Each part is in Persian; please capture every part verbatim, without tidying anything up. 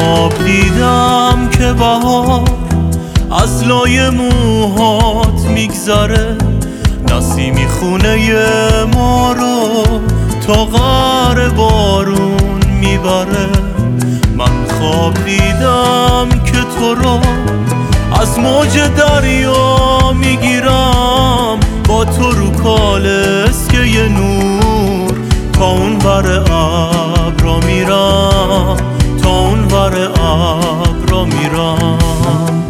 خواب دیدم که بهار از لای موهات میگذره، نسیمی خونه ما رو تا غار بارون میبره. من خواب دیدم که تو رو از موج دریا میگیرم، با تو رو کالسکه ی نور تا اون ور ابرا میرم، تا اون ور ابرا میرم.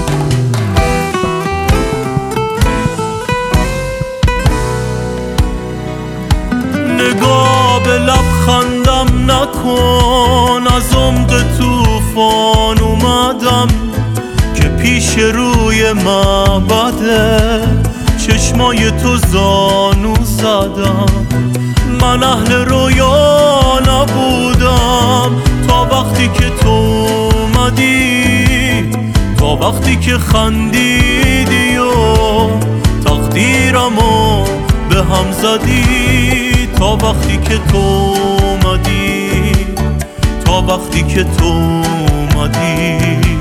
نگاه به لبخندم نکن، از عمق طوفان اومدم که پیش روی معبده چشمای تو زانو زدم. من اهل رویا نبودم تا وقتی که تو اومدی، تا وقتی که خندیدی و تقدیرمو به هم زدی، تا وقتی که تو اومدی، تا وقتی که تو اومدی.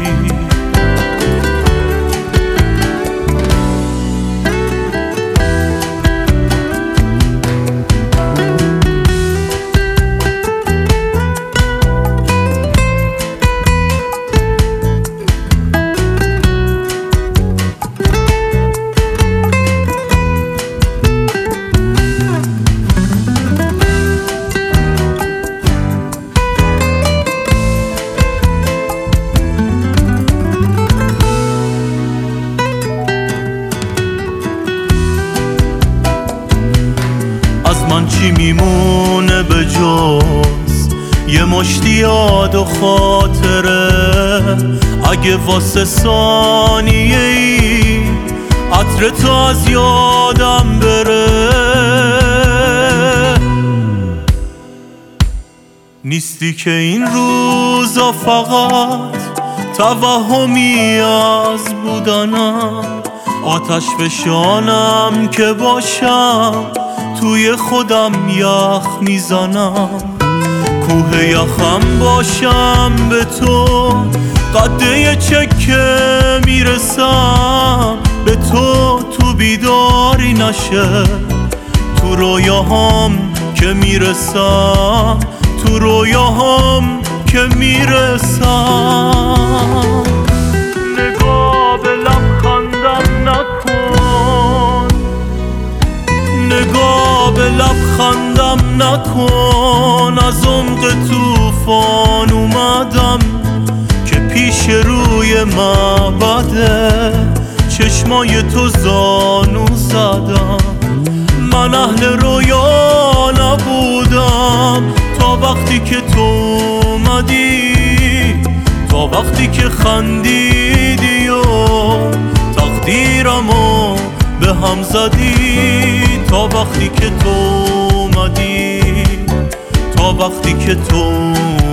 من چی میمونه به جز یه مشتی یاد و خاطره؟ اگه واسه ثانیه ای عطر تو از یادم بره، نیستی که این روزا فقط توهمی از بودنم، آتش فشانم که باشم توی خودم یخ میزنم، کوه یخم باشم به تو، قده چکه میرسم به تو، تو بیداری نشه تو رویاهام که میرسم، تو رویاهام که میرسم. نگاه به لبخندم نکن، نگاه به لبخندم نکن، از عمق طوفان اومدم که پیش روی معبده چشمای تو زانو زدم. من اهل رویا نبودم تا وقتی که تو اومدی، تا وقتی که خندیدی و تقدیرمو به هم زدی، تا وقتی که تو اومدی، تا وقتی که تو